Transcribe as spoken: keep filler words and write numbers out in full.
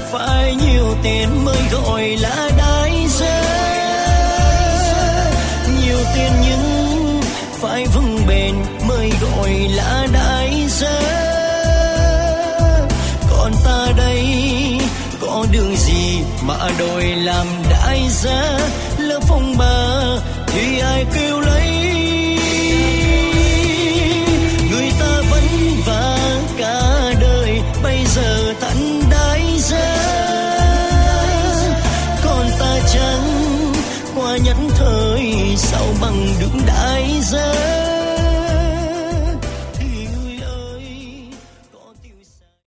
phải nhiều tiền mới gọi là đại gia. Nhiều tiền nhưng phải vững bền mới gọi là đại gia. Còn ta đây có đường gì mà đòi làm đại gia? Lỡ phong ba thì ai cứ